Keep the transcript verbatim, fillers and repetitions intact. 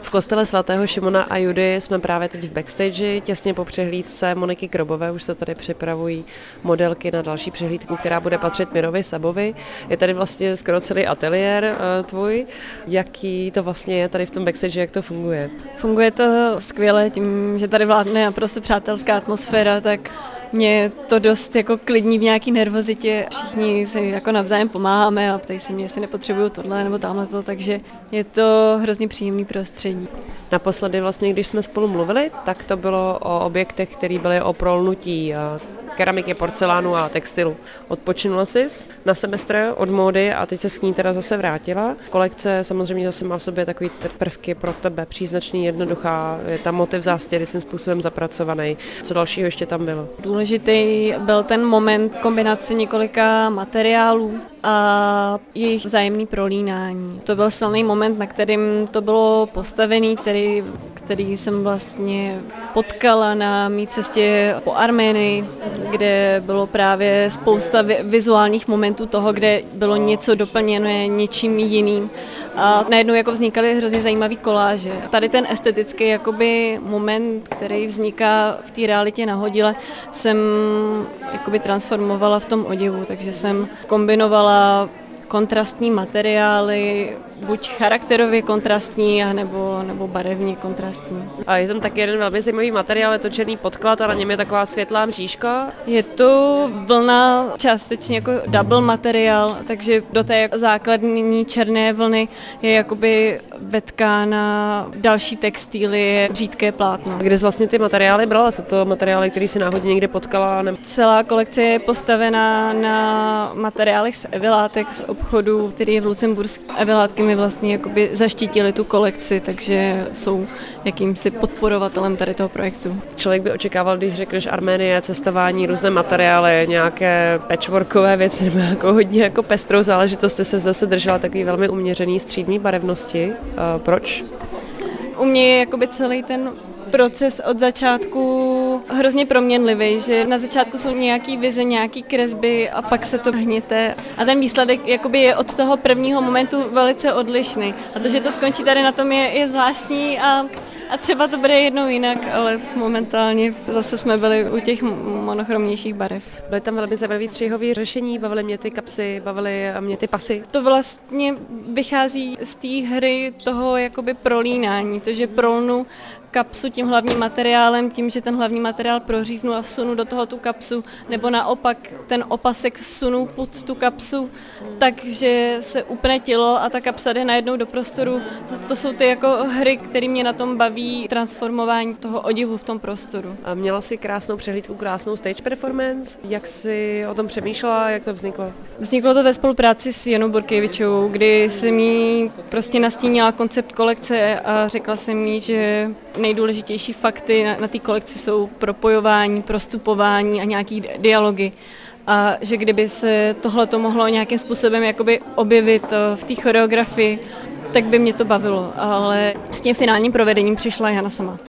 V kostele svatého Šimona a Judy jsme právě teď v backstage, těsně po přehlídce Moniky Krobové, už se tady připravují modelky na další přehlídku, která bude patřit Mirovi Sabovi. Je tady vlastně skoro celý ateliér uh, tvůj. Jaký to vlastně je tady v tom backstage, jak to funguje? Funguje to skvěle tím, že tady vládne naprosto přátelská atmosféra, tak mě to dost jako klidní v nějaký nervozitě. Všichni si jako navzájem pomáháme a ptají se mě, jestli nepotřebuju tohle nebo tamhle to, takže je to hrozně příjemný prostředí. Naposledy vlastně, když jsme spolu mluvili, tak to bylo o objektech, které byly o prolnutí keramiky, porcelánu a textilu. Odpočinula jsi na semestr od módy a teď se s ní teda zase vrátila. Kolekce samozřejmě zase má v sobě takový ty prvky pro tebe příznačný, jednoduchá, je tam motiv zástěry svým způsobem zapracovaný. Co dalšího ještě tam bylo? Důležitý byl ten moment kombinace několika materiálů a jejich vzájemný prolínání. To byl silný moment, na kterým to bylo postavený, který, který jsem vlastně potkala na mý cestě po Arménii, kde bylo právě spousta vizuálních momentů toho, kde bylo něco doplněno něčím jiným. A najednou jako vznikaly hrozně zajímavý koláže. Tady ten estetický jakoby moment, který vzniká v té realitě nahodile, jsem jakoby transformovala v tom oděvu, takže jsem kombinovala kontrastní materiály, buď charakterově kontrastní, nebo, nebo barevně kontrastní. A je tam taky jeden velmi zajímavý materiál, je to černý podklad a na něm je taková světlá mřížka. Je to vlna částečně jako double materiál, takže do té základní černé vlny je jakoby vetkána další textíly, řídké plátno. Kde jsi vlastně ty materiály brala? Jsou to materiály, které si náhodně někde potkala? Ne? Celá kolekce je postavená na materiálech z Evilátek z obchodu, který je v Lucembursku. Evilátky mi vlastně jakoby zaštítili tu kolekci, takže jsou jakýmsi podporovatelem tady toho projektu. Člověk by očekával, když řekneš Arménie, cestování, různé materiály, nějaké patchworkové věci, nebo jako hodně jako pestrou záležitost, se zase držela takový velmi uměřený střídmý barevnosti. Uh, proč? U mě je jakoby celý ten proces od začátku hrozně proměnlivý, že na začátku jsou nějaký vize, nějaký kresby a pak se to hněte. A ten výsledek jakoby je od toho prvního momentu velice odlišný. A to, že to skončí tady na tom, je, je zvláštní a, a třeba to bude jednou jinak, ale momentálně zase jsme byli u těch monochromnějších barev. Byly tam velmi zajímavé střihové řešení, bavily mě ty kapsy, bavily mě ty pasy. To vlastně vychází z té hry toho jakoby prolínání, to, že prolnu kapsu tím hlavním materiálem, tím, že ten hlavní materiál proříznu a vsunu do toho tu kapsu, nebo naopak ten opasek vsunu pod tu kapsu, takže se upne tělo a ta kapsa jde najednou do prostoru. To, to jsou ty jako hry, které mě na tom baví, transformování toho oděvu v tom prostoru. A měla jsi krásnou přehlídku, krásnou stage performance. Jak jsi o tom přemýšlela, jak to vzniklo? Vzniklo to ve spolupráci s Janou Borkjevičovou, kdy jsem jí prostě nastínila koncept kolekce a řekla jsem jí, že nejdůležitější fakty na, na té kolekci jsou propojování, prostupování a nějaký dialogy. A že kdyby se tohleto mohlo nějakým způsobem jakoby objevit v té choreografii, tak by mě to bavilo. Ale s tím finálním provedením přišla Jana sama.